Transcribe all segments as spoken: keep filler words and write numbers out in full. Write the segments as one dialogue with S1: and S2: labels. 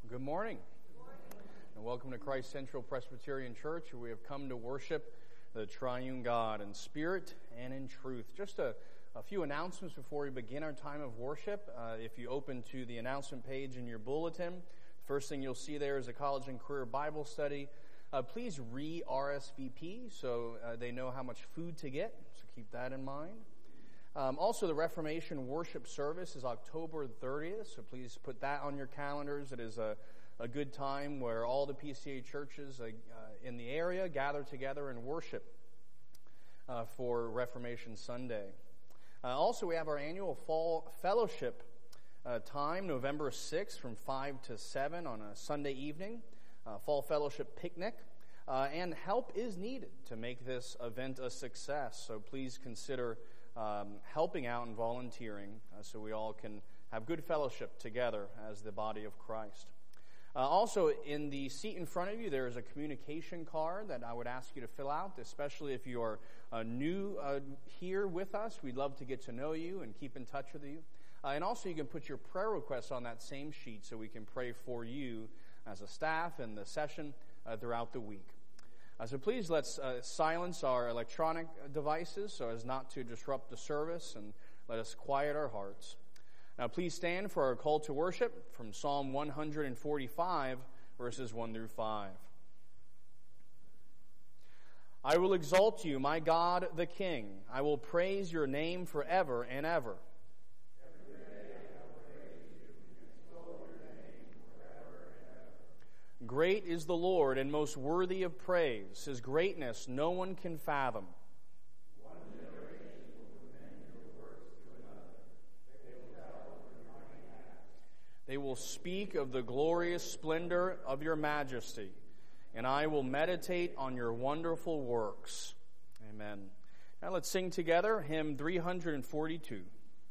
S1: Good morning.
S2: Good morning.
S1: And welcome to Christ Central Presbyterian Church, where we have come to worship the triune God in spirit and in truth. Just a, a few announcements before we begin our time of worship. Uh, if you open to the announcement page in your bulletin, the first thing you'll see there is a college and career Bible study. Uh, please re-R S V P so uh, they know how much food to get, so keep that in mind. Um, also, the Reformation worship service is October thirtieth, so please put that on your calendars. It is a, a good time where all the P C A churches uh, in the area gather together and worship uh, for Reformation Sunday. Uh, also, we have our annual fall fellowship uh, time, November sixth, from five to seven on a Sunday evening, uh, fall fellowship picnic. Uh, and help is needed to make this event a success, so please consider Um, helping out and volunteering uh, so we all can have good fellowship together as the body of Christ. Uh, also, in the seat in front of you, there is a communication card that I would ask you to fill out, especially if you are uh, new uh, here with us. We'd love to get to know you and keep in touch with you. Uh, and also, you can put your prayer requests on that same sheet so we can pray for you as a staff and the session uh, throughout the week. Uh, so please let's uh, silence our electronic devices so as not to disrupt the service, and let us quiet our hearts. Now please stand for our call to worship from Psalm one forty-five, verses one through five. I will exalt you, my God the King. I will praise your name forever and ever. Great is the Lord and most worthy of praise. His greatness no one can fathom.
S2: One generation will commend your works to another. They will tell of your mighty acts.
S1: They will speak of the glorious splendor of your majesty, and I will meditate on your wonderful works. Amen. Now let's sing together hymn three forty-two.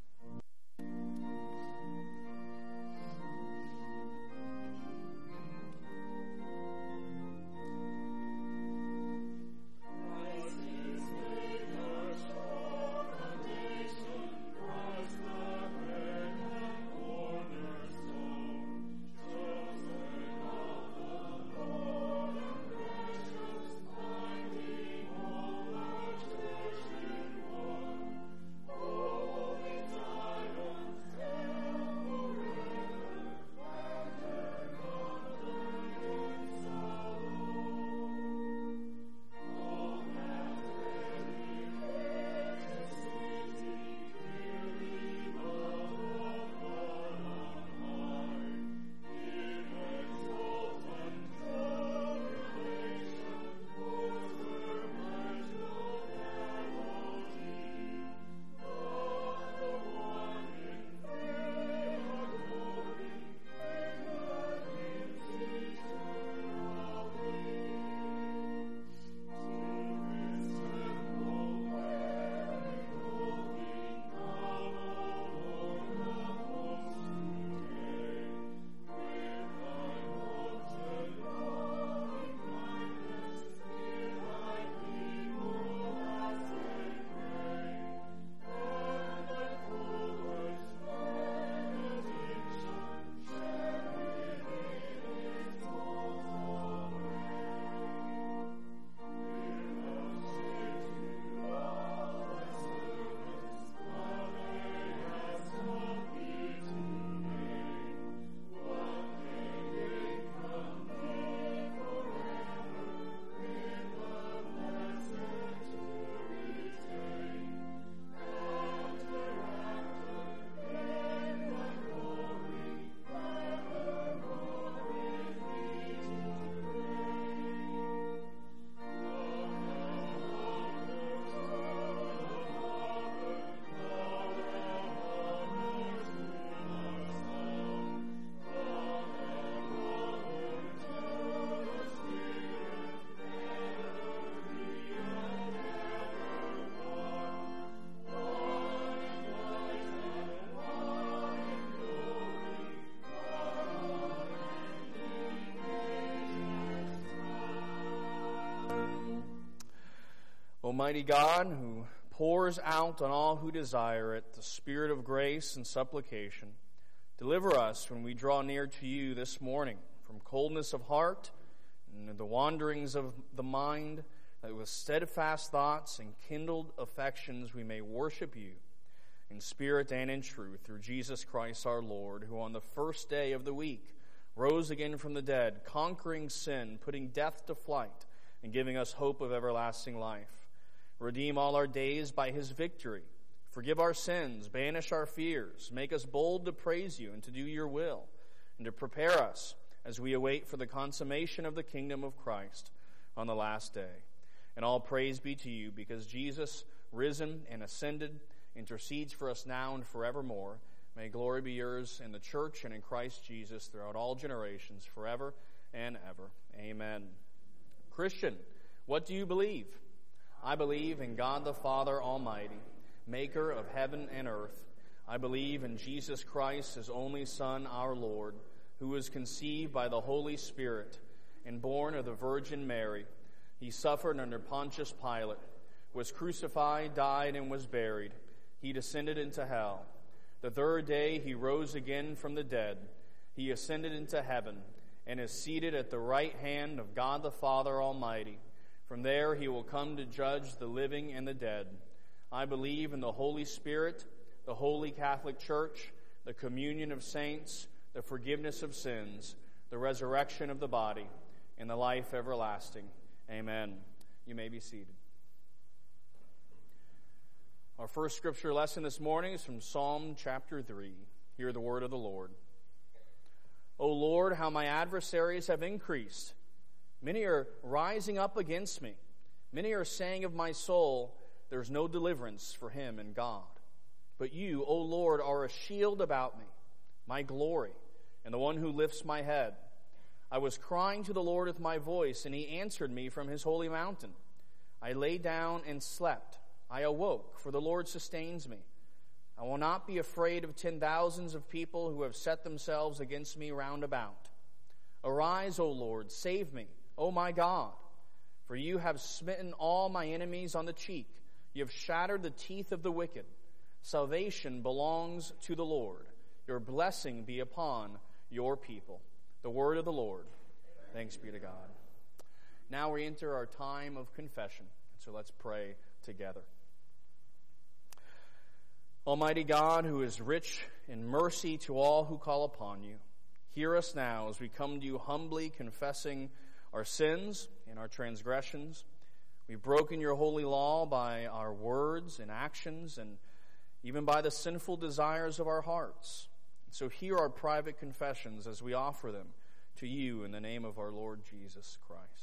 S1: Almighty God, who pours out on all who desire it the spirit of grace and supplication, Deliver us when we draw near to you this morning from coldness of heart and the wanderings of the mind, that with steadfast thoughts and kindled affections we may worship you in spirit and in truth, through Jesus Christ our Lord, who on the first day of the week rose again from the dead, conquering sin, putting death to flight, and giving us hope of everlasting life. Redeem all our days by his victory. Forgive our sins, banish our fears, make us bold to praise you and to do your will, and to prepare us as we await for the consummation of the kingdom of Christ on the last day. And all praise be to you, because Jesus, risen and ascended, intercedes for us now and forevermore. May glory be yours in the church and in Christ Jesus throughout all generations, forever and ever. Amen. Christian, what do you believe? I believe in God the Father Almighty, maker of heaven and earth. I believe in Jesus Christ, his only Son, our Lord, who was conceived by the Holy Spirit and born of the Virgin Mary. He suffered under Pontius Pilate, was crucified, died, and was buried. He descended into hell. The third day he rose again from the dead. He ascended into heaven and is seated at the right hand of God the Father Almighty. From there he will come to judge the living and the dead. I believe in the Holy Spirit, the Holy Catholic Church, the communion of saints, the forgiveness of sins, the resurrection of the body, and the life everlasting. Amen. You may be seated. Our first scripture lesson this morning is from Psalm chapter three. Hear the word of the Lord. O Lord, how my adversaries have increased. Many are rising up against me. Many are saying of my soul, there's no deliverance for him in God. But you, O Lord, are a shield about me, my glory, and the one who lifts my head. I was crying to the Lord with my voice, and he answered me from his holy mountain. I lay down and slept. I awoke, for the Lord sustains me. I will not be afraid of ten thousands of people who have set themselves against me round about. Arise, O Lord, save me, O my God. For you have smitten all my enemies on the cheek. You have shattered the teeth of the wicked. Salvation belongs to the Lord. Your blessing be upon your people. The word of the Lord. Thanks be to God. Now we enter our time of confession. So let's pray together. Almighty God, who is rich in mercy to all who call upon you, hear us now as we come to you humbly confessing our sins and our transgressions. We've broken your holy law by our words and actions and even by the sinful desires of our hearts. So hear our private confessions as we offer them to you in the name of our Lord Jesus Christ.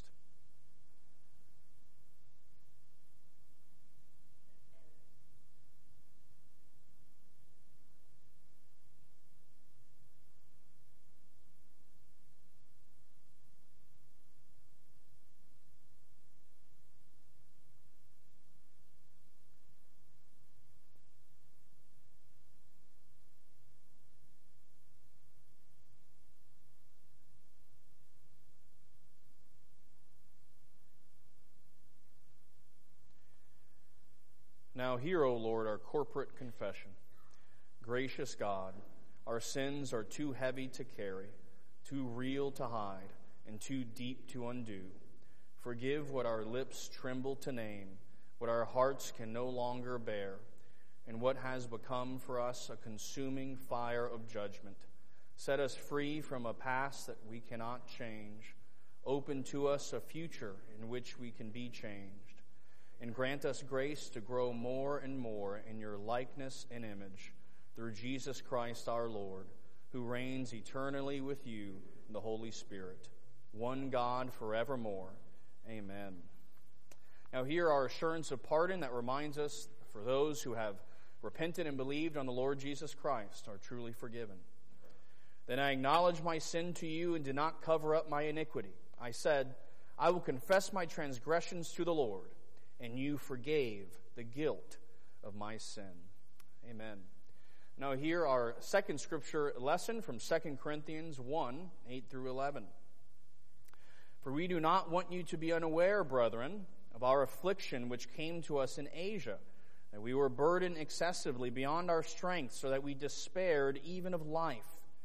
S1: Now hear, O Lord, our corporate confession. Gracious God, our sins are too heavy to carry, too real to hide, and too deep to undo. Forgive what our lips tremble to name, what our hearts can no longer bear, and what has become for us a consuming fire of judgment. Set us free from a past that we cannot change. Open to us a future in which we can be changed. And grant us grace to grow more and more in your likeness and image through Jesus Christ our Lord, who reigns eternally with you in the Holy Spirit, one God forevermore. Amen. Now hear our assurance of pardon that reminds us, for those who have repented and believed on the Lord Jesus Christ are truly forgiven. Then I acknowledge my sin to you and did not cover up my iniquity. I said, I will confess my transgressions to the Lord, and you forgave the guilt of my sin. Amen. Now here our second scripture lesson from Second Corinthians one, eight through eleven. For we do not want you to be unaware, brethren, of our affliction which came to us in Asia, that we were burdened excessively beyond our strength, so that we despaired even of life.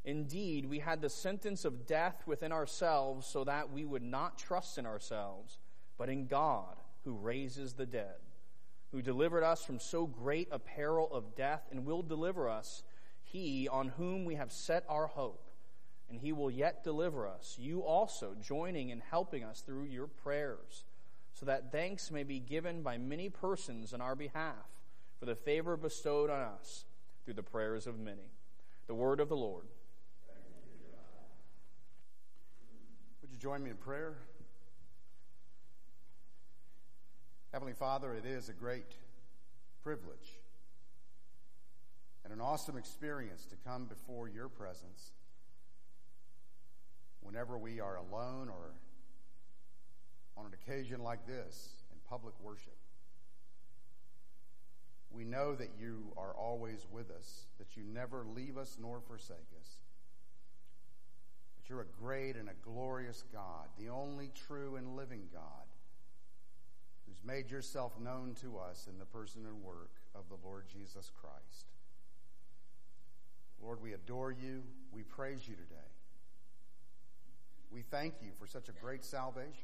S1: Indeed, we had the sentence of death within ourselves so that we would not trust in ourselves, but in God, who raises the dead, who delivered us from so great a peril of death and will deliver us, he on whom we have set our hope, and he will yet deliver us, you also joining and helping us through your prayers, so that thanks may be given by many persons on our behalf for the favor bestowed on us through the prayers of many. The word of the Lord.
S3: Would you join me in prayer? Heavenly Father, it is a great privilege and an awesome experience to come before your presence whenever we are alone or on an occasion like this in public worship. We know that you are always with us, that you never leave us nor forsake us. That you're a great and a glorious God, the only true and living God, who's made yourself known to us in the person and work of the Lord Jesus Christ. Lord, we adore you. We praise you today. We thank you for such a great salvation.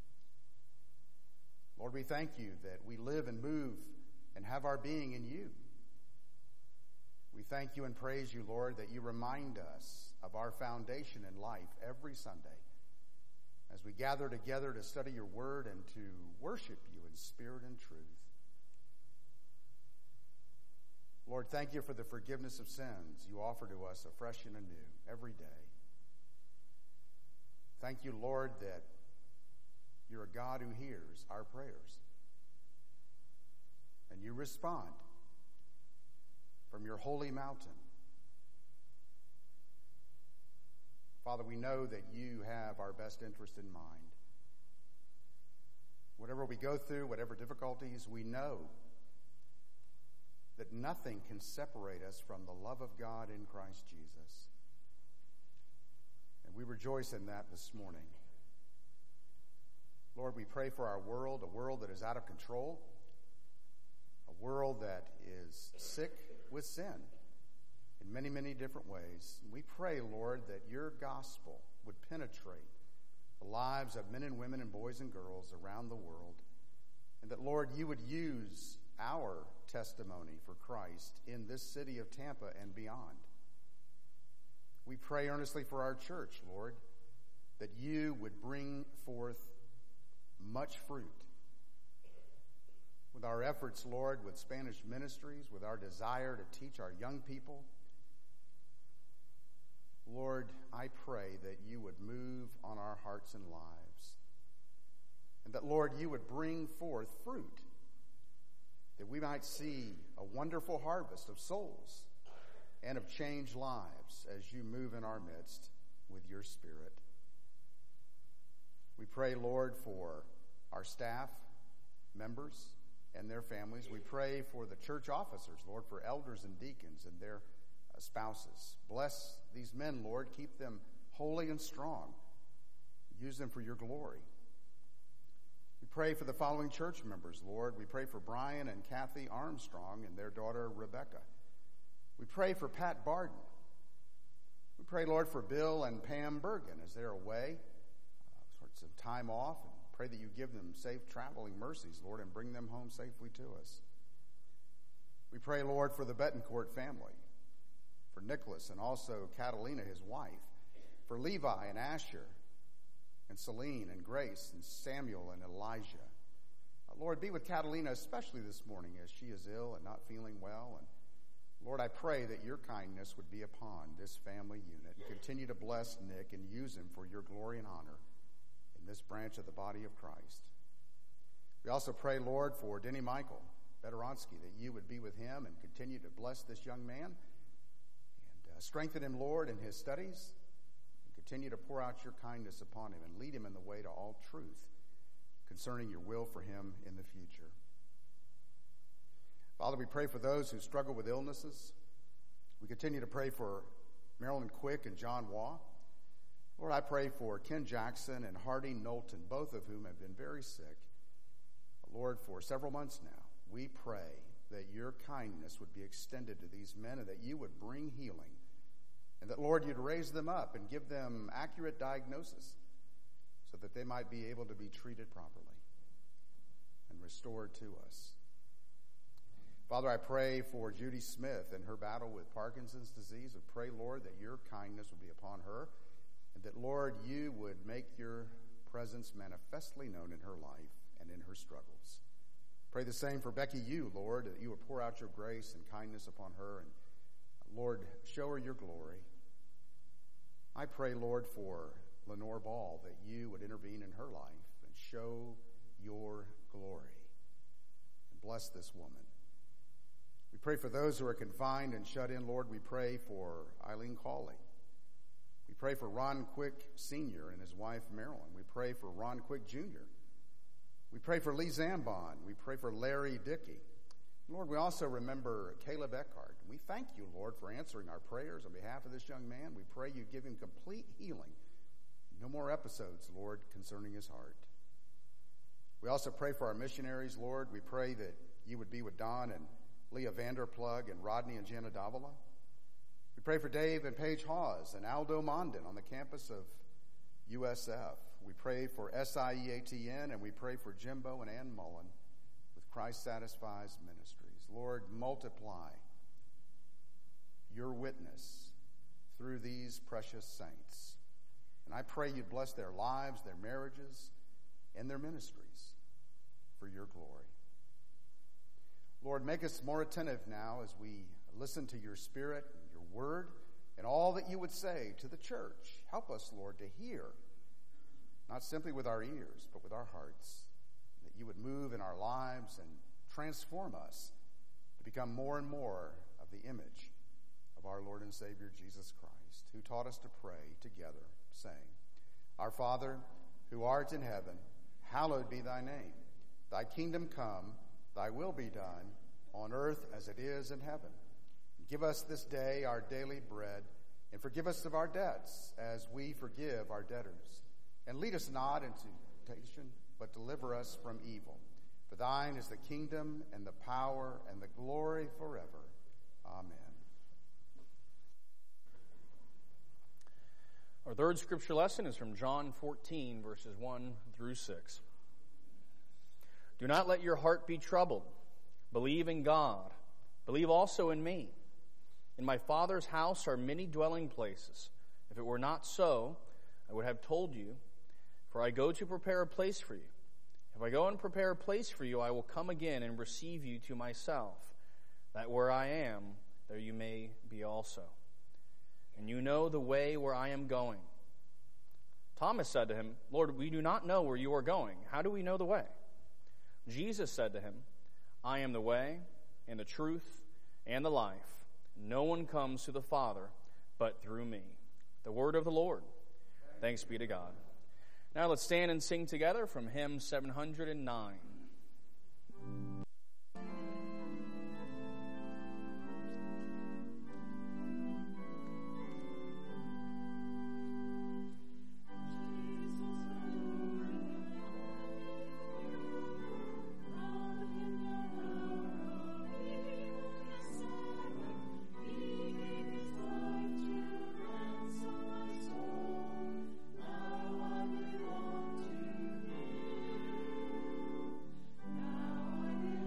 S3: Lord, we thank you that we live and move and have our being in you. We thank you and praise you, Lord, that you remind us of our foundation in life every Sunday as we gather together to study your word and to worship you in spirit and truth. Lord, thank you for the forgiveness of sins you offer to us afresh and anew every day. Thank you, Lord, that you're a God who hears our prayers. And you respond from your holy mountain. Father, we know that you have our best interest in mind. Whatever we go through, whatever difficulties, we know that nothing can separate us from the love of God in Christ Jesus. And we rejoice in that this morning. Lord, we pray for our world, a world that is out of control, a world that is sick with sin in many, many different ways. We pray, Lord, that your gospel would penetrate the lives of men and women and boys and girls around the world, and that, Lord, you would use our testimony for Christ in this city of Tampa and beyond. We pray earnestly for our church, Lord, that you would bring forth much fruit. With our efforts, Lord, with Spanish ministries, with our desire to teach our young people, Lord, I pray that you would move on our hearts and lives. And that, Lord, you would bring forth fruit, that we might see a wonderful harvest of souls and of changed lives as you move in our midst with your Spirit. We pray, Lord, for our staff members and their families. We pray for the church officers, Lord, for elders and deacons and their uh, spouses. Bless these men, Lord. Keep them holy and strong. Use them for your glory. We pray for the following church members, Lord. We pray for Brian and Kathy Armstrong and their daughter, Rebecca. We pray for Pat Barden. We pray, Lord, for Bill and Pam Bergen as they're away, uh, sort of some time off, and pray that you give them safe traveling mercies, Lord, and bring them home safely to us. We pray, Lord, for the Betancourt family, for Nicholas and also Catalina, his wife, for Levi and Asher, and Celine and Grace and Samuel and Elijah. Uh, Lord, be with Catalina especially this morning as she is ill and not feeling well. And Lord, I pray that your kindness would be upon this family unit. And continue to bless Nick and use him for your glory and honor in this branch of the body of Christ. We also pray, Lord, for Denny Michael Bedoronsky, that you would be with him and continue to bless this young man and uh, strengthen him, Lord, in his studies. Continue to pour out your kindness upon him and lead him in the way to all truth concerning your will for him in the future. Father, we pray for those who struggle with illnesses. We continue to pray for Marilyn Quick and John Waugh. Lord, I pray for Ken Jackson and Hardy Knowlton, both of whom have been very sick. Lord, for several months now, we pray that your kindness would be extended to these men and that you would bring healing And that, Lord, you'd raise them up and give them accurate diagnosis so that they might be able to be treated properly and restored to us. Father, I pray for Judy Smith and her battle with Parkinson's disease. I pray, Lord, that your kindness would be upon her, and that, Lord, you would make your presence manifestly known in her life and in her struggles. Pray the same for Becky Yu, Lord, that you would pour out your grace and kindness upon her, and, Lord, show her your glory. I pray, Lord, for Lenore Ball, that you would intervene in her life and show your glory. And bless this woman. We pray for those who are confined and shut in, Lord. We pray for Eileen Cawley. We pray for Ron Quick Senior and his wife, Marilyn. We pray for Ron Quick Junior We pray for Lee Zambon. We pray for Larry Dickey. Lord, we also remember Caleb Eckhart. We thank you, Lord, for answering our prayers on behalf of this young man. We pray you give him complete healing. No more episodes, Lord, concerning his heart. We also pray for our missionaries, Lord. We pray that you would be with Don and Leah Vanderplug and Rodney and Jana Davila. We pray for Dave and Paige Hawes and Aldo Mondin on the campus of U S F. We pray for S I E A T N, and we pray for Jimbo and Ann Mullen with Christ Satisfies Ministries. Lord, multiply your witness through these precious saints. And I pray you'd bless their lives, their marriages, and their ministries for your glory. Lord, make us more attentive now as we listen to your Spirit, your word, and all that you would say to the church. Help us, Lord, to hear, not simply with our ears, but with our hearts, that you would move in our lives and transform us to become more and more of the image of our Lord and Savior Jesus Christ, who taught us to pray together, saying, Our Father, who art in heaven, hallowed be thy name. Thy kingdom come, thy will be done, on earth as it is in heaven. Give us this day our daily bread, and forgive us of our debts, as we forgive our debtors. And lead us not into temptation, but deliver us from evil. For thine is the kingdom, and the power, and the glory forever. Amen.
S1: Our third scripture lesson is from John fourteen, verses one through six. Do not let your heart be troubled. Believe in God. Believe also in me. In my Father's house are many dwelling places. If it were not so, I would have told you, for I go to prepare a place for you. If I go and prepare a place for you, I will come again and receive you to myself, that where I am, there you may be also. And you know the way where I am going. Thomas said to him, Lord, we do not know where you are going. How do we know the way? Jesus said to him, I am the way and the truth and the life. No one comes to the Father but through me. The word of the Lord. Thanks be to God. Now let's stand and sing together from hymn seven hundred nine.
S2: Now I belong to you. Now I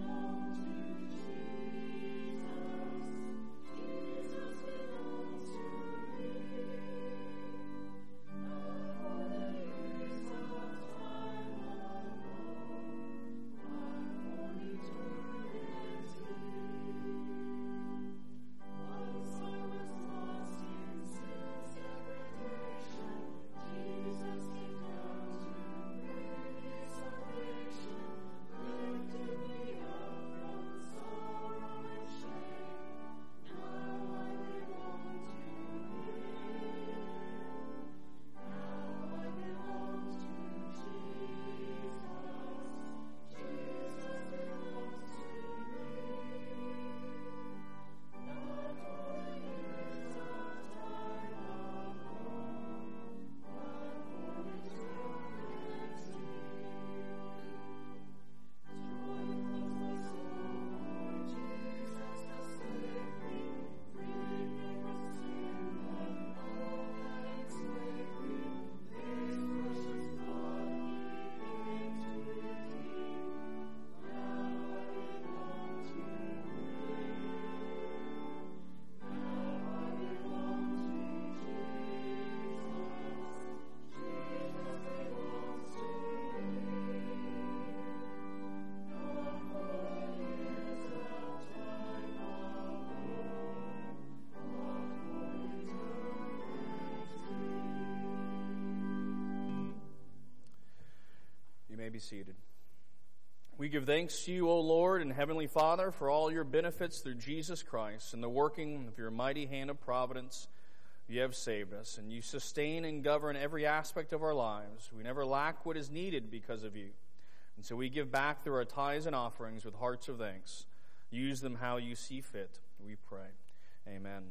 S1: be seated. We give thanks to you, O Lord and Heavenly Father, for all your benefits through Jesus Christ and the working of your mighty hand of providence. You have saved us, and you sustain and govern every aspect of our lives. We never lack what is needed because of you. And so we give back through our tithes and offerings with hearts of thanks. Use them how you see fit, we pray. Amen.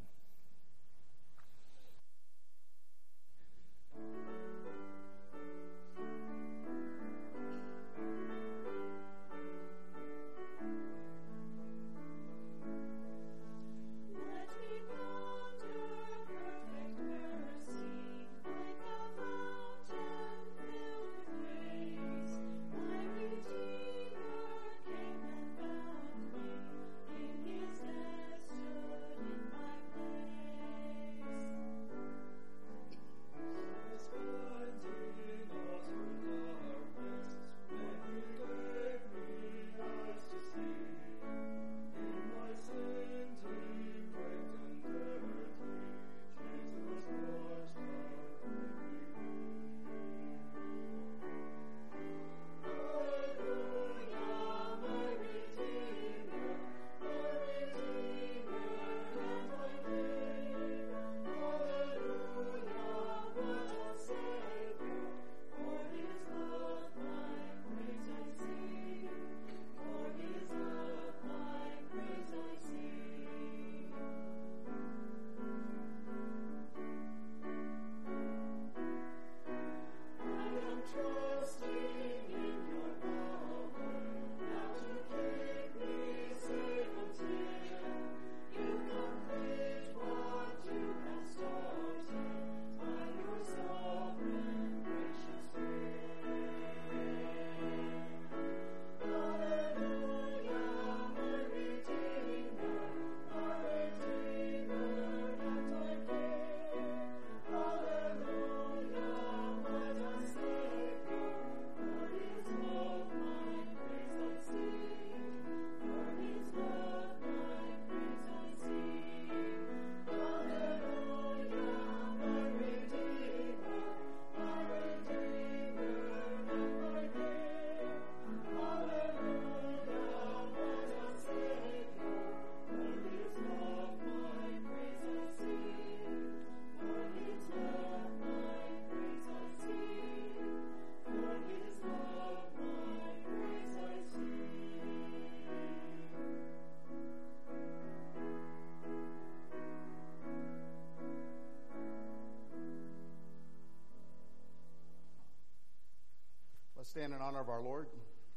S3: Let's stand in honor of our Lord.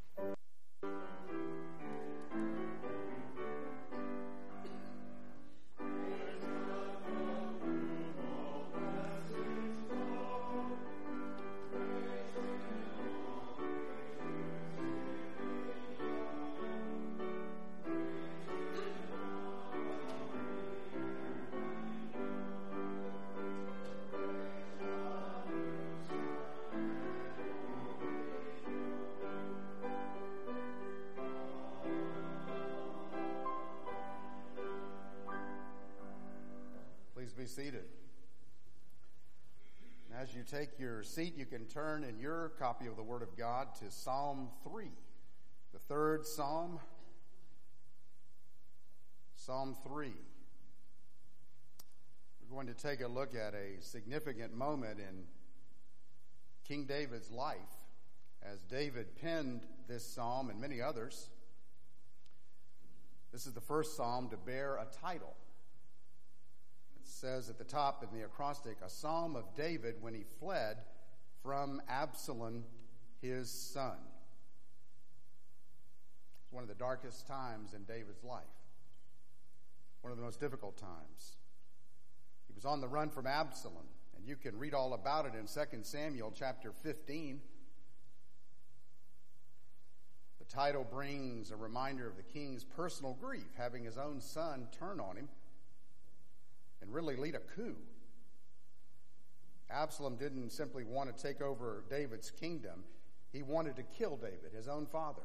S3: Be seated. As you take your seat, you can turn in your copy of the Word of God to Psalm three, the third Psalm. Psalm three. We're going to take a look at a significant moment in King David's life as David penned this psalm and many others. This is the first psalm to bear a title. Says at the top in the acrostic, a psalm of David when he fled from Absalom, his son. It's one of the darkest times in David's life, one of the most difficult times. He was on the run from Absalom, and you can read all about it in Second Samuel chapter fifteen. The title brings a reminder of the king's personal grief, having his own son turn on him and really lead a coup. Absalom didn't simply want to take over David's kingdom. He wanted to kill David, his own father.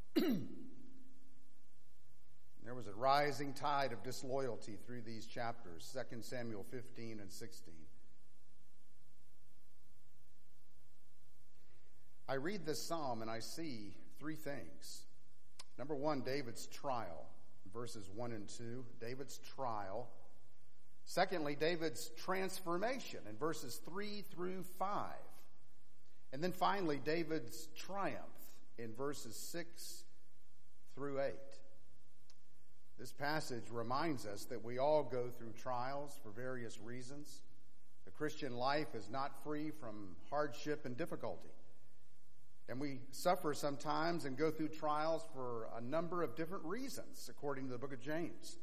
S3: There was a rising tide of disloyalty through these chapters, Second Samuel fifteen and sixteen. I read this psalm and I see three things. Number one, David's trial, verses one and two. David's trial. Secondly, David's transformation in verses three through five. And then finally, David's triumph in verses six through eight. This passage reminds us that we all go through trials for various reasons. The Christian life is not free from hardship and difficulty. And we suffer sometimes and go through trials for a number of different reasons, according to the book of James.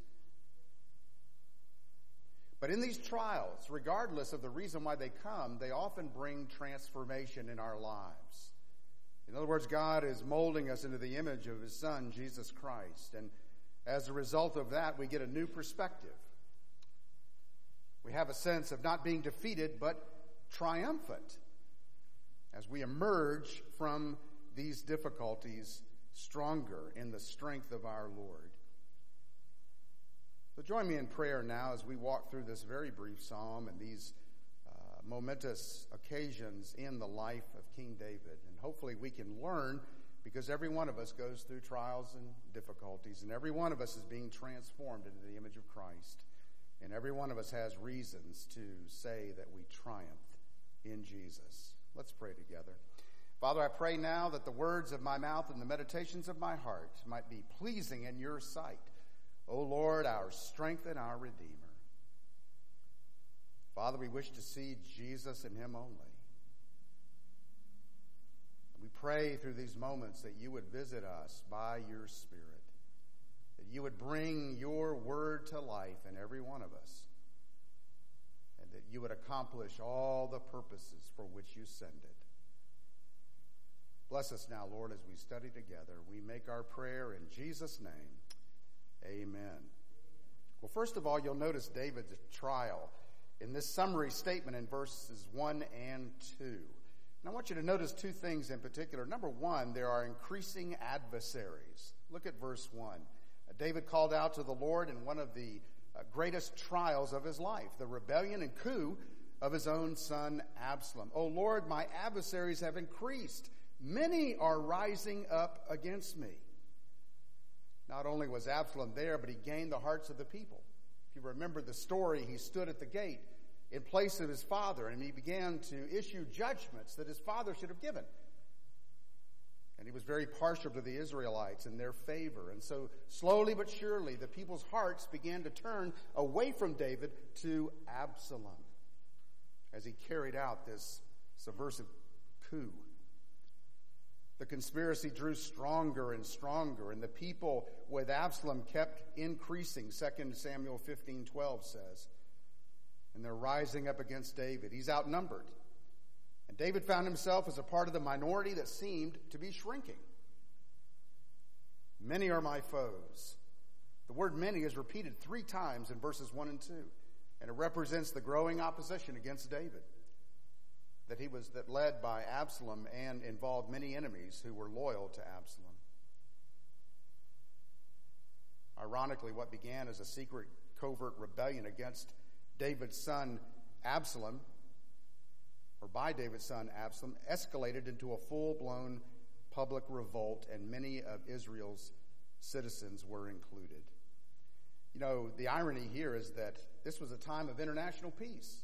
S3: But in these trials, regardless of the reason why they come, they often bring transformation in our lives. In other words, God is molding us into the image of his Son, Jesus Christ. And as a result of that, we get a new perspective. We have a sense of not being defeated, but triumphant as we emerge from these difficulties stronger in the strength of our Lord. So join me in prayer now as we walk through this very brief psalm and these uh, momentous occasions in the life of King David. And hopefully we can learn, because every one of us goes through trials and difficulties, and every one of us is being transformed into the image of Christ. And every one of us has reasons to say that we triumphed in Jesus. Let's pray together. Father, I pray now that the words of my mouth and the meditations of my heart might be pleasing in your sight, O Lord, our strength and our Redeemer. Father, we wish to see Jesus and him only. We pray through these moments that you would visit us by your Spirit, that you would bring your word to life in every one of us, and that you would accomplish all the purposes for which you send it. Bless us now, Lord, as we study together. We make our prayer in Jesus' name. Amen. Well, first of all, you'll notice David's trial in this summary statement in verses one and two. And I want you to notice two things in particular. Number one, there are increasing adversaries. Look at verse one. Uh, David called out to the Lord in one of the uh, greatest trials of his life, the rebellion and coup of his own son Absalom. "O Lord, my adversaries have increased. Many are rising up against me." Not only was Absalom there, but he gained the hearts of the people. If you remember the story, he stood at the gate in place of his father, and he began to issue judgments that his father should have given. And he was very partial to the Israelites in their favor. And so slowly but surely, the people's hearts began to turn away from David to Absalom as he carried out this subversive coup. The conspiracy drew stronger and stronger, and the people with Absalom kept increasing. Second Samuel fifteen twelve says. And they're rising up against David. He's outnumbered. And David found himself as a part of the minority that seemed to be shrinking. "Many are my foes." The word "many" is repeated three times in verses one and two, and it represents the growing opposition against David that he was that led by Absalom and involved many enemies who were loyal to Absalom. Ironically, what began as a secret, covert rebellion against David's son Absalom, or by David's son Absalom, escalated into a full-blown public revolt, and many of Israel's citizens were included. You know, the irony here is that this was a time of international peace.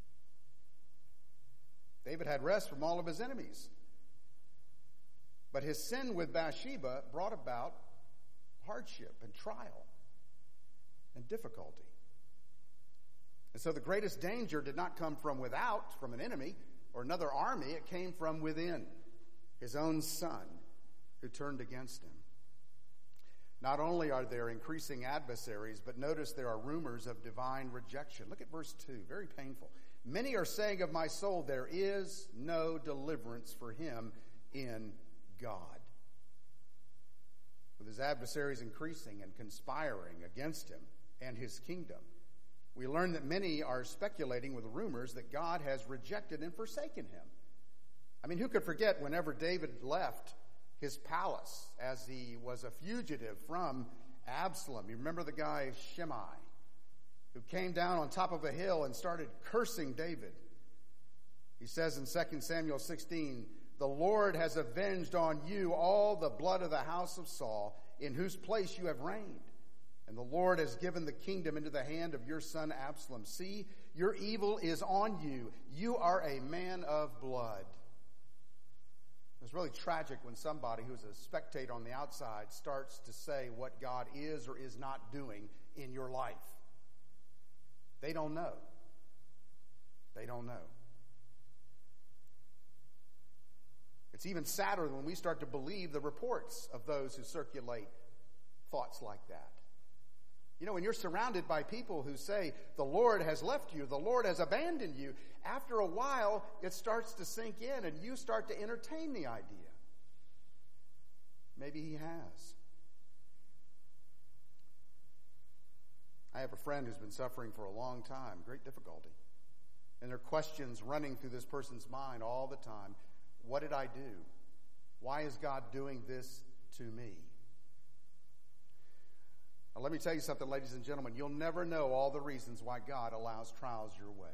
S3: David had rest from all of his enemies. But his sin with Bathsheba brought about hardship and trial and difficulty. And so the greatest danger did not come from without, from an enemy or another army. It came from within, his own son who turned against him. Not only are there increasing adversaries, but notice there are rumors of divine rejection. Look at verse two, very painful. "Many are saying of my soul, there is no deliverance for him in God." With his adversaries increasing and conspiring against him and his kingdom, we learn that many are speculating with rumors that God has rejected and forsaken him. I mean, who could forget whenever David left his palace as he was a fugitive from Absalom? You remember the guy Shimei, who came down on top of a hill and started cursing David. He says in Second Samuel sixteen, The Lord has avenged on you all the blood of the house of Saul, in whose place you have reigned. And the Lord has given the kingdom into the hand of your son Absalom. See, your evil is on you. You are a man of blood. It's really tragic when somebody who's a spectator on the outside starts to say what God is or is not doing in your life. They don't know. They don't know. It's even sadder when we start to believe the reports of those who circulate thoughts like that. You know, when you're surrounded by people who say, the Lord has left you, the Lord has abandoned you, after a while it starts to sink in and you start to entertain the idea. Maybe he has. I have a friend who's been suffering for a long time, great difficulty. And there are questions running through this person's mind all the time. What did I do? Why is God doing this to me? Now, let me tell you something, ladies and gentlemen. You'll never know all the reasons why God allows trials your way.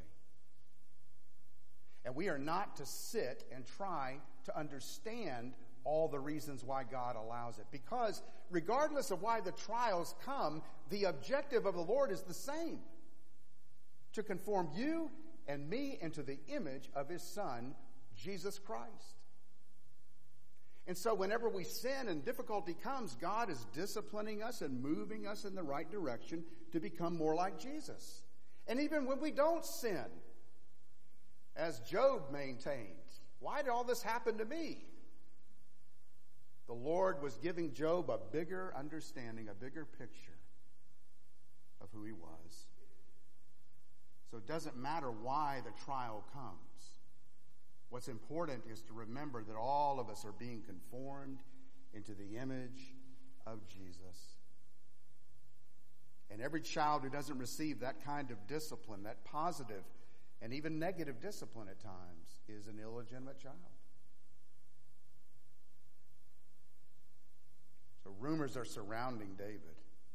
S3: And we are not to sit and try to understand all the reasons why God allows it. Because regardless of why the trials come, the objective of the Lord is the same. To conform you and me into the image of his Son, Jesus Christ. And so whenever we sin and difficulty comes, God is disciplining us and moving us in the right direction to become more like Jesus. And even when we don't sin, as Job maintained, why did all this happen to me? The Lord was giving Job a bigger understanding, a bigger picture of who he was. So it doesn't matter why the trial comes. What's important is to remember that all of us are being conformed into the image of Jesus. And every child who doesn't receive that kind of discipline, that positive and even negative discipline at times, is an illegitimate child. So rumors are surrounding David.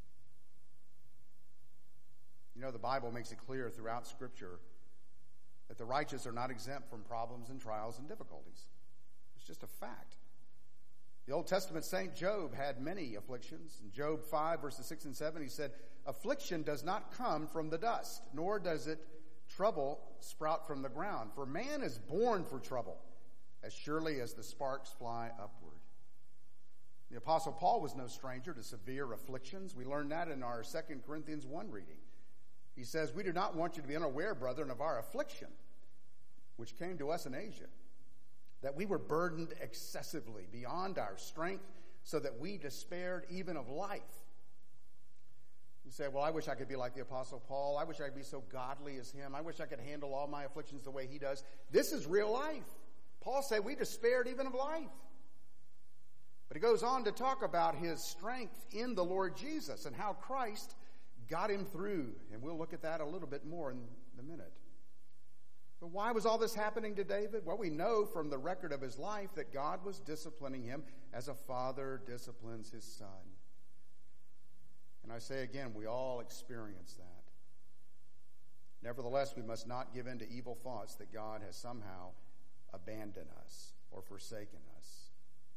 S3: You know, the Bible makes it clear throughout Scripture that the righteous are not exempt from problems and trials and difficulties. It's just a fact. The Old Testament saint Job had many afflictions. In Job five, verses six and seven, he said, "Affliction does not come from the dust, nor does it trouble sprout from the ground. For man is born for trouble, as surely as the sparks fly upward." The Apostle Paul was no stranger to severe afflictions. We learned that in our Second Corinthians one reading. He says, "We do not want you to be unaware, brethren, of our affliction, which came to us in Asia, that we were burdened excessively beyond our strength, so that we despaired even of life." You say, "Well, I wish I could be like the Apostle Paul. I wish I could be so godly as him. I wish I could handle all my afflictions the way he does." This is real life. Paul said we despaired even of life. But he goes on to talk about his strength in the Lord Jesus and how Christ got him through. And we'll look at that a little bit more in a minute. But why was all this happening to David? Well, we know from the record of his life that God was disciplining him as a father disciplines his son. And I say again, we all experience that. Nevertheless, we must not give in to evil thoughts that God has somehow abandoned us or forsaken us.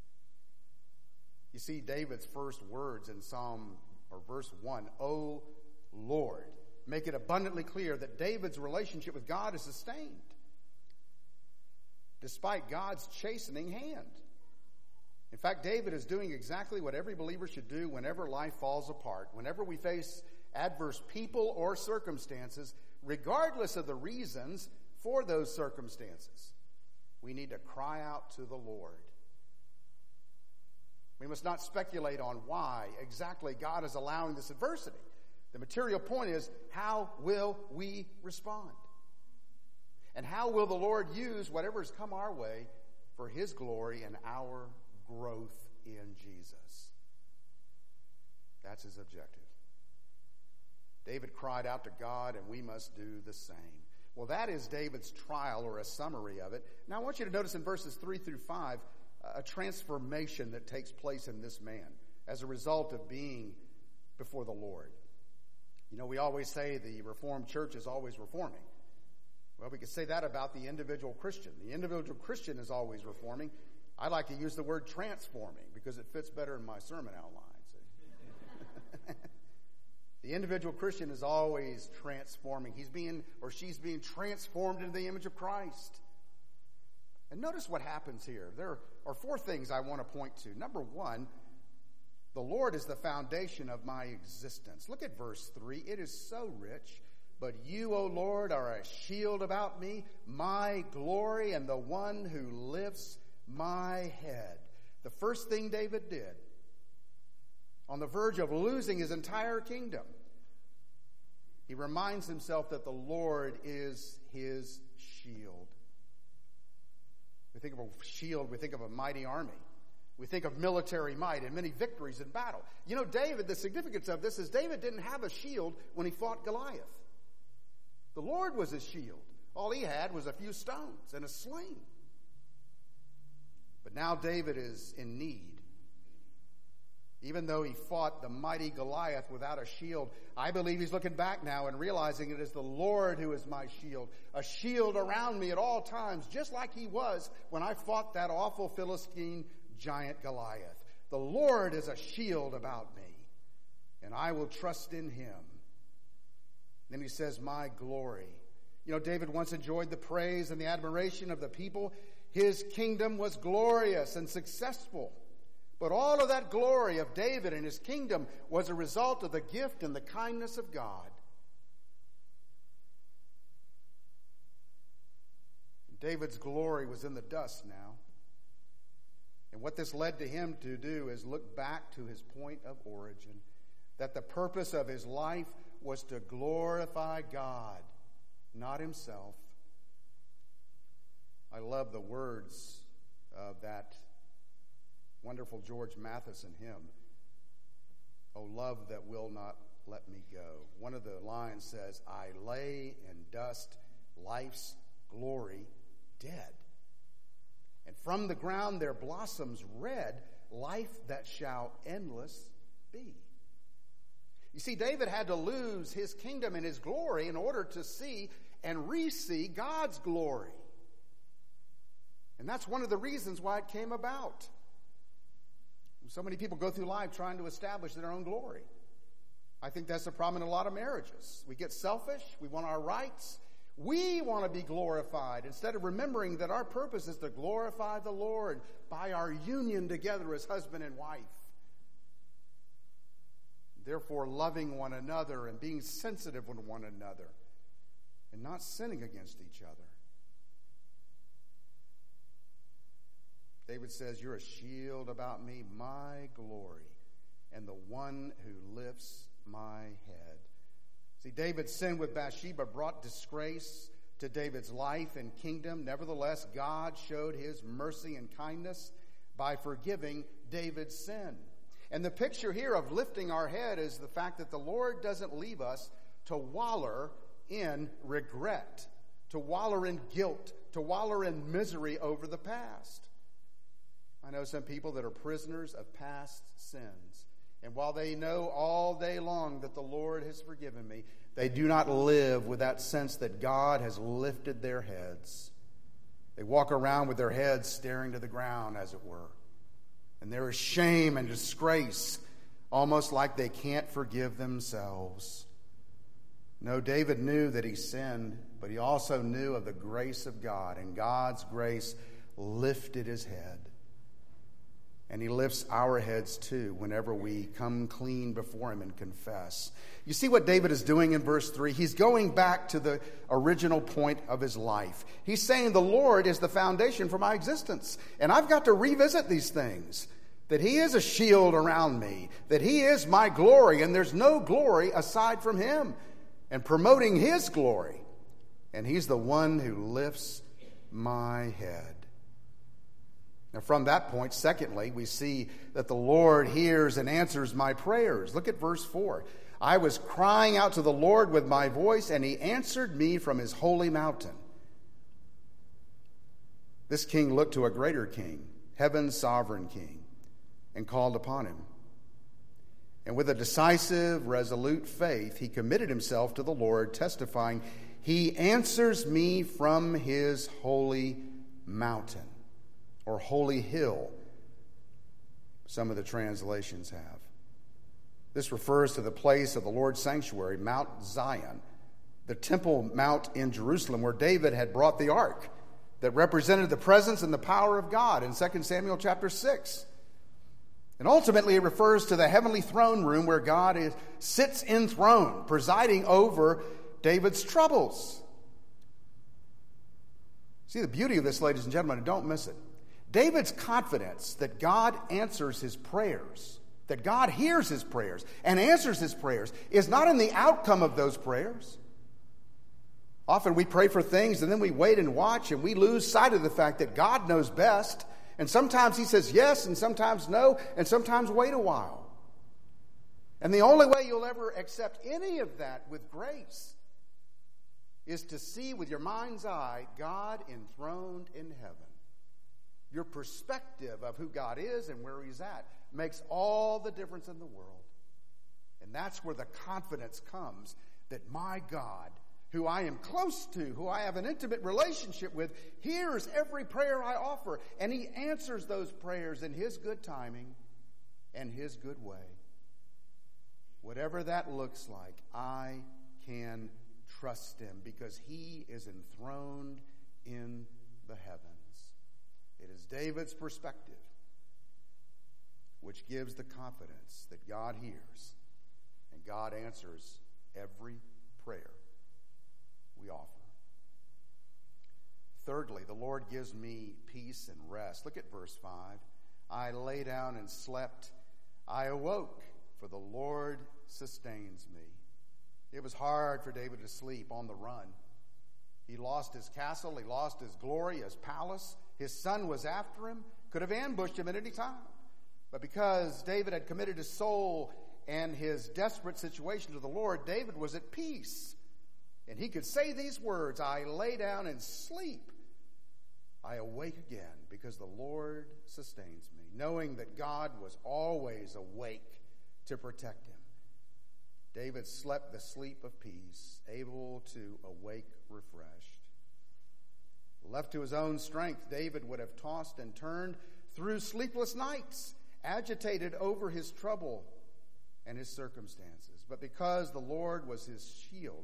S3: You see, David's first words in Psalm or verse one, "O Lord," make it abundantly clear that David's relationship with God is sustained despite God's chastening hand. In fact, David is doing exactly what every believer should do whenever life falls apart, whenever we face adverse people or circumstances, regardless of the reasons for those circumstances. We need to cry out to the Lord. We must not speculate on why exactly God is allowing this adversity. The material point is, how will we respond? And how will the Lord use whatever has come our way for his glory and our growth in Jesus? That's his objective. David cried out to God, and we must do the same. Well, that is David's trial, or a summary of it. Now, I want you to notice in verses three through five, a transformation that takes place in this man as a result of being before the Lord. You know, we always say the Reformed Church is always reforming. Well, we could say that about the individual Christian. The individual Christian is always reforming. I like to use the word transforming because it fits better in my sermon outline. The individual Christian is always transforming. He's being, or she's being transformed into the image of Christ. And notice what happens here. There are four things I want to point to. Number one, the Lord is the foundation of my existence. Look at verse three. It is so rich. But you, O Lord, are a shield about me, my glory, and the one who lifts my head. The first thing David did, on the verge of losing his entire kingdom, he reminds himself that the Lord is his shield. We think of a shield, we think of a mighty army. We think of military might and many victories in battle. You know, David, the significance of this is David didn't have a shield when he fought Goliath. The Lord was his shield. All he had was a few stones and a sling. But now David is in need. Even though he fought the mighty Goliath without a shield, I believe he's looking back now and realizing it is the Lord who is my shield, a shield around me at all times, just like he was when I fought that awful Philistine giant Goliath. The Lord is a shield about me, and I will trust in him. Then he says, my glory. You know, David once enjoyed the praise and the admiration of the people. His kingdom was glorious and successful. But all of that glory of David and his kingdom was a result of the gift and the kindness of God. David's glory was in the dust now. And what this led to him to do is look back to his point of origin, that the purpose of his life was to glorify God, not himself. I love the words of that wonderful George Matheson hymn, "O love that will not let me go." One of the lines says, I lay in dust, life's glory dead. And from the ground there blossoms red, life that shall endless be. You see, David had to lose his kingdom and his glory in order to see and re-see God's glory. And that's one of the reasons why it came about. So many people go through life trying to establish their own glory. I think that's the problem in a lot of marriages. We get selfish. We want our rights. We want to be glorified instead of remembering that our purpose is to glorify the Lord by our union together as husband and wife. Therefore, loving one another and being sensitive with one another and not sinning against each other. David says, you're a shield about me, my glory, and the one who lifts my head. See, David's sin with Bathsheba brought disgrace to David's life and kingdom. Nevertheless, God showed his mercy and kindness by forgiving David's sin. And the picture here of lifting our head is the fact that the Lord doesn't leave us to wallow in regret, to wallow in guilt, to wallow in misery over the past. I know some people that are prisoners of past sins. And while they know all day long that the Lord has forgiven me, they do not live with that sense that God has lifted their heads. They walk around with their heads staring to the ground, as it were. And there is shame and disgrace, almost like they can't forgive themselves. No, David knew that he sinned, but he also knew of the grace of God, and God's grace lifted his head. And he lifts our heads too whenever we come clean before him and confess. You see what David is doing in verse three? He's going back to the original point of his life. He's saying the Lord is the foundation for my existence. And I've got to revisit these things. That he is a shield around me. That he is my glory. And there's no glory aside from him. And promoting his glory. And he's the one who lifts my head. Now, from that point, secondly, we see that the Lord hears and answers my prayers. Look at verse four. I was crying out to the Lord with my voice, and he answered me from his holy mountain. This king looked to a greater king, heaven's sovereign king, and called upon him. And with a decisive, resolute faith, he committed himself to the Lord, testifying, He answers me from his holy mountain, or holy hill, some of the translations have. This refers to the place of the Lord's sanctuary, Mount Zion, the Temple Mount in Jerusalem, where David had brought the ark that represented the presence and the power of God in Second Samuel chapter six. And ultimately it refers to the heavenly throne room where God is, sits enthroned, presiding over David's troubles. See the beauty of this, ladies and gentlemen, and don't miss it. David's confidence that God answers his prayers, that God hears his prayers and answers his prayers, is not in the outcome of those prayers. Often we pray for things and then we wait and watch and we lose sight of the fact that God knows best. And sometimes he says yes and sometimes no and sometimes wait a while. And the only way you'll ever accept any of that with grace is to see with your mind's eye God enthroned in heaven. Your perspective of who God is and where he's at makes all the difference in the world. And that's where the confidence comes that my God, who I am close to, who I have an intimate relationship with, hears every prayer I offer, and he answers those prayers in his good timing and his good way. Whatever that looks like, I can trust him because he is enthroned in the heavens. It is David's perspective which gives the confidence that God hears and God answers every prayer we offer. Thirdly, the Lord gives me peace and rest. Look at verse five. I lay down and slept. I awoke, for the Lord sustains me. It was hard for David to sleep on the run. He lost his castle. He lost his glory, his palace. His son was after him, could have ambushed him at any time. But because David had committed his soul and his desperate situation to the Lord, David was at peace. And he could say these words, I lay down and sleep. I awake again because the Lord sustains me, knowing that God was always awake to protect him. David slept the sleep of peace, able to awake refreshed. Left to his own strength, David would have tossed and turned through sleepless nights, agitated over his trouble and his circumstances. But because the Lord was his shield,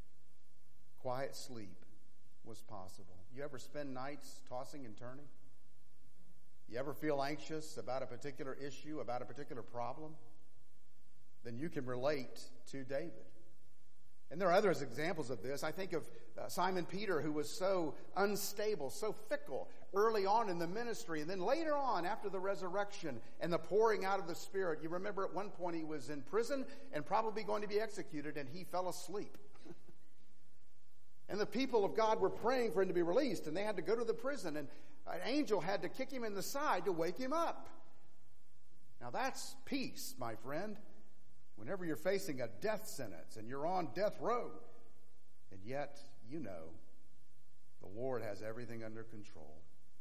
S3: quiet sleep was possible. You ever spend nights tossing and turning? You ever feel anxious about a particular issue, about a particular problem? Then you can relate to David. And there are other examples of this. I think of uh, Simon Peter, who was so unstable, so fickle early on in the ministry. And then later on, after the resurrection and the pouring out of the Spirit, you remember at one point he was in prison and probably going to be executed, and he fell asleep. And the people of God were praying for him to be released, and they had to go to the prison, and an angel had to kick him in the side to wake him up. Now that's peace, my friend. Whenever you're facing a death sentence and you're on death row, and yet you know the Lord has everything under control.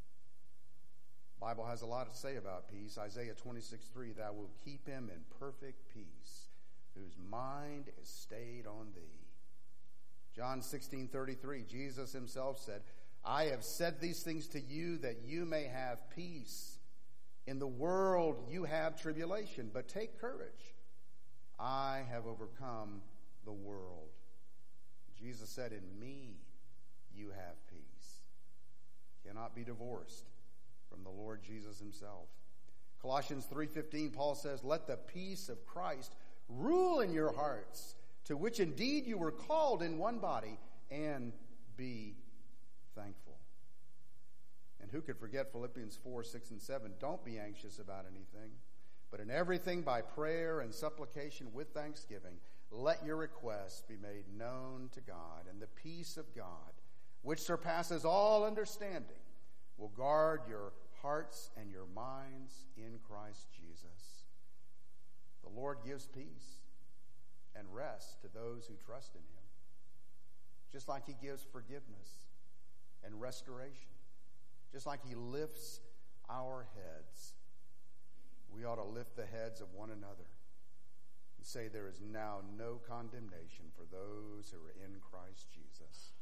S3: The Bible has a lot to say about peace. Isaiah twenty-six three, thou wilt keep him in perfect peace, whose mind is stayed on thee. John sixteen thirty-three, Jesus himself said, I have said these things to you that you may have peace. In the world you have tribulation, but take courage. I have overcome the world. Jesus said, in me you have peace. Cannot be divorced from the Lord Jesus himself. Colossians three fifteen, Paul says, let the peace of Christ rule in your hearts, to which indeed you were called in one body, and be thankful. And who could forget Philippians four, six, and seven? Don't be anxious about anything, but in everything by prayer and supplication with thanksgiving, let your requests be made known to God, and the peace of God, which surpasses all understanding, will guard your hearts and your minds in Christ Jesus. The Lord gives peace and rest to those who trust in him, just like he gives forgiveness and restoration, just like he lifts our heads. We ought to lift the heads of one another and say there is now no condemnation for those who are in Christ Jesus.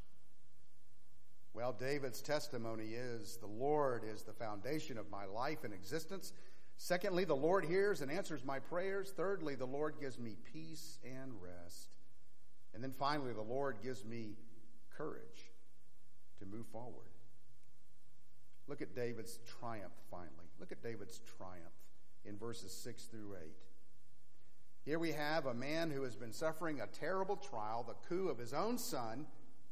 S3: Well, David's testimony is, the Lord is the foundation of my life and existence. Secondly, the Lord hears and answers my prayers. Thirdly, the Lord gives me peace and rest. And then finally, the Lord gives me courage to move forward. Look at David's triumph finally. Look at David's triumph in verses six through eight. Here we have a man who has been suffering a terrible trial, the coup of his own son.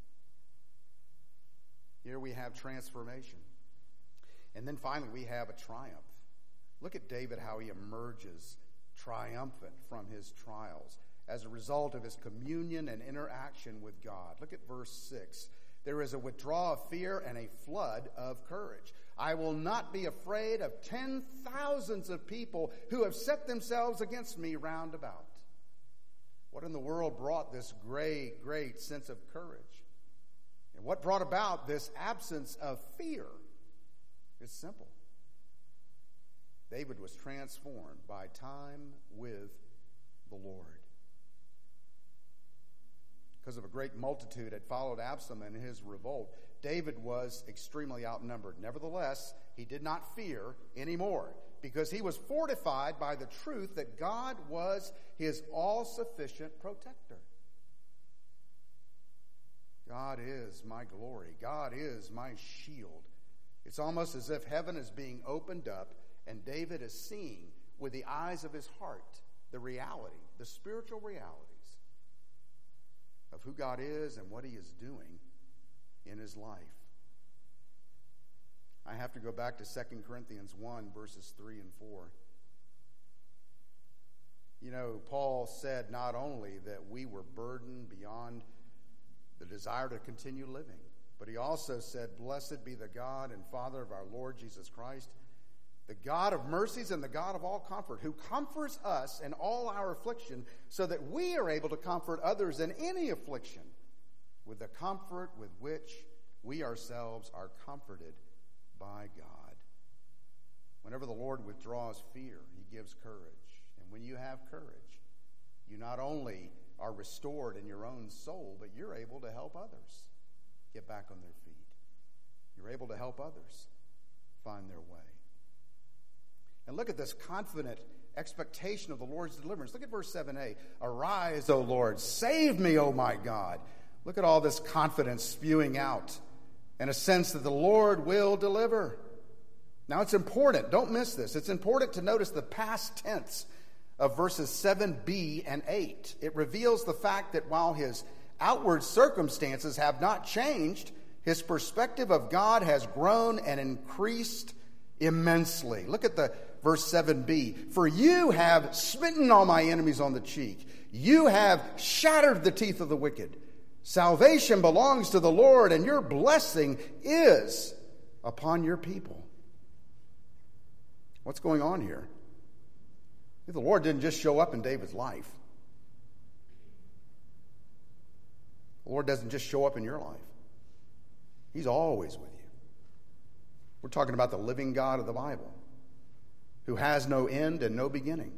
S3: Here we have transformation. And then finally we have a triumph. Look at David, how he emerges triumphant from his trials as a result of his communion and interaction with God. Look at verse six. There is a withdrawal of fear and a flood of courage. I will not be afraid of ten thousands of people who have set themselves against me round about. What in the world brought this great, great sense of courage? And what brought about this absence of fear? It's simple. David was transformed by time with the Lord. Because of a great multitude had followed Absalom in his revolt, David was extremely outnumbered. Nevertheless, he did not fear anymore, because he was fortified by the truth that God was his all-sufficient protector. God is my glory. God is my shield. It's almost as if heaven is being opened up and David is seeing with the eyes of his heart the reality, the spiritual realities of who God is and what he is doing in his life. I have to go back to Second Corinthians one, verses three and four. You know, Paul said not only that we were burdened beyond the desire to continue living, but he also said, "Blessed be the God and Father of our Lord Jesus Christ, the God of mercies and the God of all comfort, who comforts us in all our affliction, so that we are able to comfort others in any affliction with the comfort with which we ourselves are comforted by God." Whenever the Lord withdraws fear, he gives courage. And when you have courage, you not only are restored in your own soul, but you're able to help others get back on their feet. You're able to help others find their way. And look at this confident expectation of the Lord's deliverance. Look at verse seven a. Arise, O Lord, save me, O my God. Look at all this confidence spewing out and a sense that the Lord will deliver. Now it's important, don't miss this. It's important to notice the past tense of verses seven b and eight. It reveals the fact that while his outward circumstances have not changed, his perspective of God has grown and increased immensely. Look at the verse seven b. For you have smitten all my enemies on the cheek. You have shattered the teeth of the wicked. Salvation belongs to the Lord, and your blessing is upon your people. What's going on here? The Lord didn't just show up in David's life. The Lord doesn't just show up in your life. He's always with you. We're talking about the living God of the Bible, who has no end and no beginning.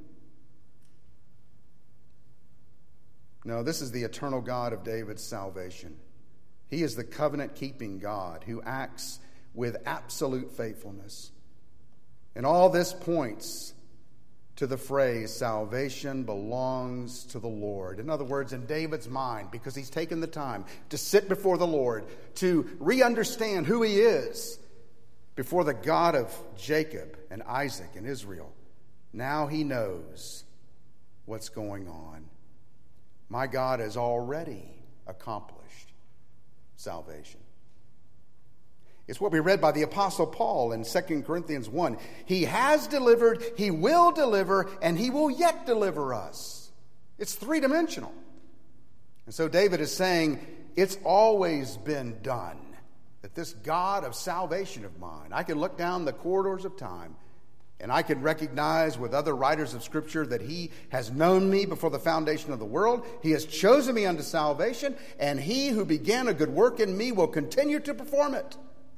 S3: No, this is the eternal God of David's salvation. He is the covenant-keeping God who acts with absolute faithfulness. And all this points to the phrase, salvation belongs to the Lord. In other words, in David's mind, because he's taken the time to sit before the Lord, to re-understand who he is before the God of Jacob and Isaac and Israel. Now he knows what's going on. My God has already accomplished salvation. It's what we read by the Apostle Paul in Second Corinthians one. He has delivered, he will deliver, and he will yet deliver us. It's three-dimensional. And so David is saying, it's always been done. That this God of salvation of mine, I can look down the corridors of time and I can recognize with other writers of Scripture that he has known me before the foundation of the world. He has chosen me unto salvation, and he who began a good work in me will continue to perform it.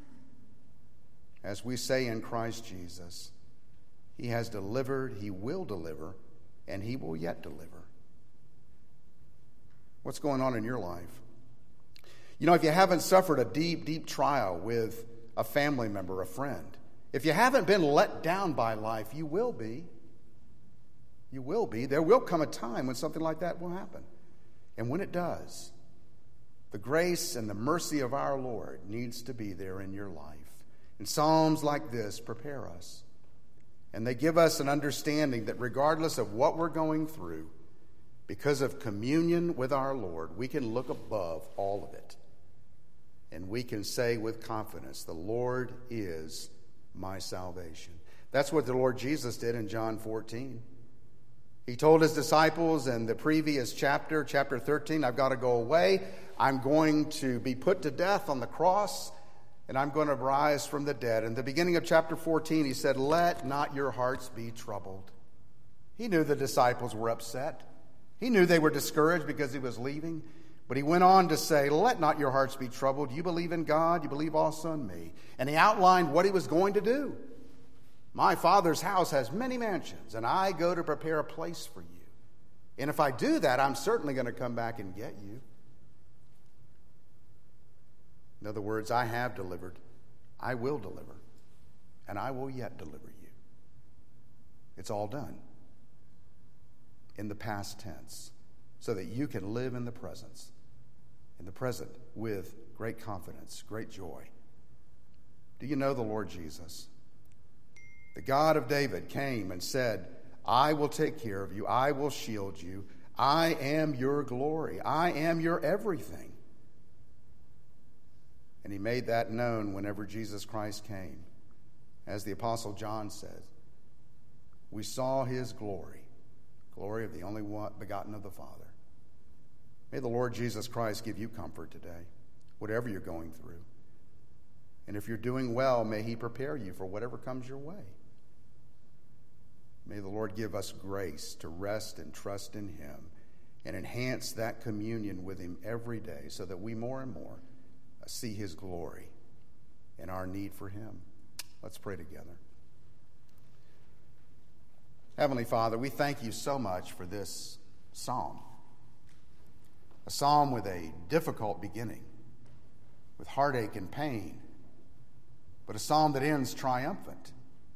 S3: As we say in Christ Jesus, he has delivered, he will deliver, and he will yet deliver. What's going on in your life? You know, if you haven't suffered a deep, deep trial with a family member, a friend, if you haven't been let down by life, you will be. You will be. There will come a time when something like that will happen. And when it does, the grace and the mercy of our Lord needs to be there in your life. And Psalms like this prepare us. And they give us an understanding that regardless of what we're going through, because of communion with our Lord, we can look above all of it. And we can say with confidence, the Lord is my salvation. That's what the Lord Jesus did in John fourteen. He told his disciples in the previous chapter, chapter thirteen, I've got to go away. I'm going to be put to death on the cross, and I'm going to rise from the dead. In the beginning of chapter fourteen, he said, let not your hearts be troubled. He knew the disciples were upset. He knew they were discouraged because he was leaving. But he went on to say, let not your hearts be troubled. You believe in God, you believe also in me. And he outlined what he was going to do. My Father's house has many mansions, and I go to prepare a place for you. And if I do that, I'm certainly going to come back and get you. In other words, I have delivered, I will deliver, and I will yet deliver you. It's all done in the past tense, so that you can live in the presence, in the present with great confidence, great joy. Do you know the Lord Jesus? The God of David came and said, I will take care of you. I will shield you. I am your glory. I am your everything. And he made that known whenever Jesus Christ came. As the Apostle John said, we saw his glory, glory of the only one begotten of the Father. May the Lord Jesus Christ give you comfort today, whatever you're going through. And if you're doing well, may he prepare you for whatever comes your way. May the Lord give us grace to rest and trust in him and enhance that communion with him every day so that we more and more see his glory and our need for him. Let's pray together. Heavenly Father, we thank you so much for this psalm. A psalm with a difficult beginning, with heartache and pain, but a psalm that ends triumphant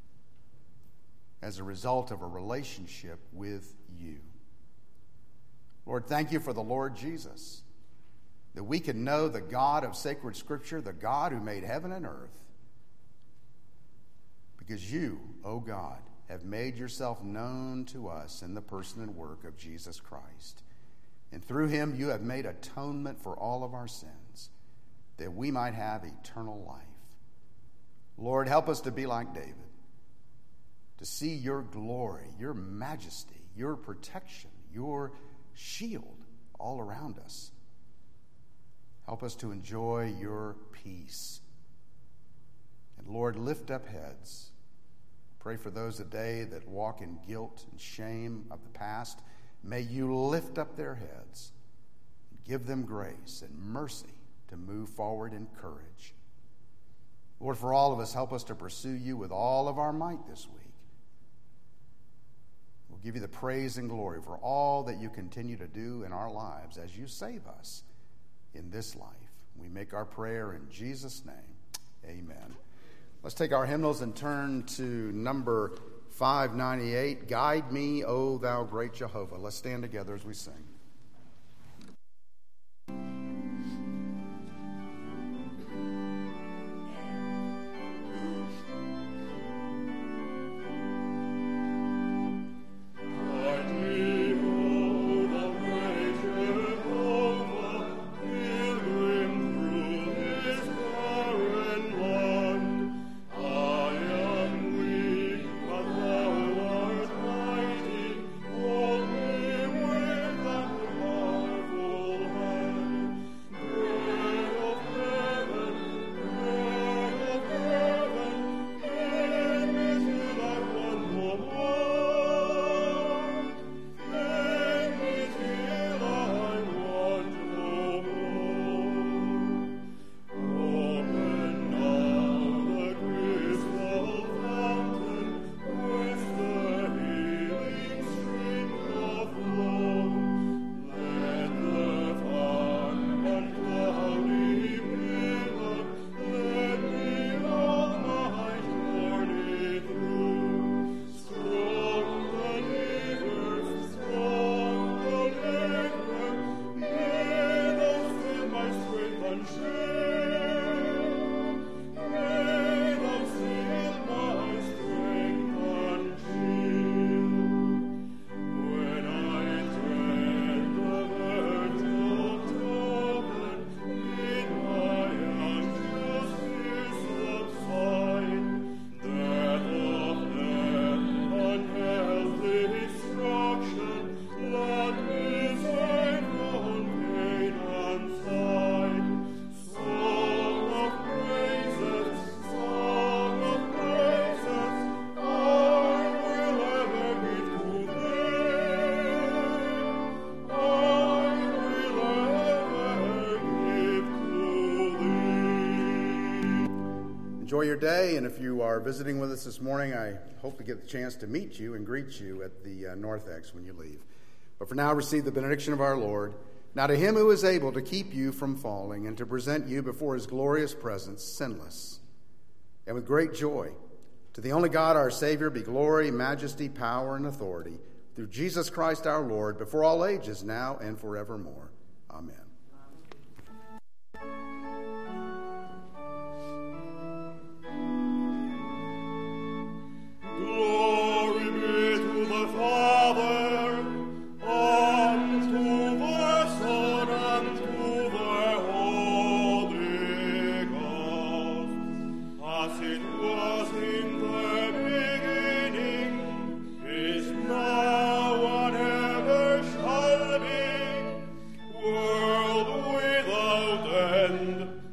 S3: as a result of a relationship with you. Lord, thank you for the Lord Jesus, that we can know the God of sacred Scripture, the God who made heaven and earth, because you, O God, have made yourself known to us in the person and work of Jesus Christ. And through him you have made atonement for all of our sins, that we might have eternal life. Lord, help us to be like David, to see your glory, your majesty, your protection, your shield all around us. Help us to enjoy your peace. And Lord, lift up heads. Pray for those today that walk in guilt and shame of the past. May you lift up their heads and give them grace and mercy to move forward in courage. Lord, for all of us, help us to pursue you with all of our might this week. We'll give you the praise and glory for all that you continue to do in our lives as you save us in this life. We make our prayer in Jesus' name. Amen. Let's take our hymnals and turn to number five ninety-eight, Guide Me, O Thou Great Jehovah. Let's stand together as we sing.
S2: Only with
S3: enjoy your day, and if you are visiting with us this morning, I hope to get the chance to meet you and greet you at the uh, Narthex when you leave. But for now, receive the benediction of our Lord. Now to him who is able to keep you from falling and to present you before his glorious presence sinless and with great joy, to the only God our Savior be glory, majesty, power, and authority through Jesus Christ our Lord, before all ages, now and forevermore. Amen.
S2: Glory be to the Father, and to the Son, and to the Holy Ghost, as it was in the beginning, is now, and ever shall be, world without end.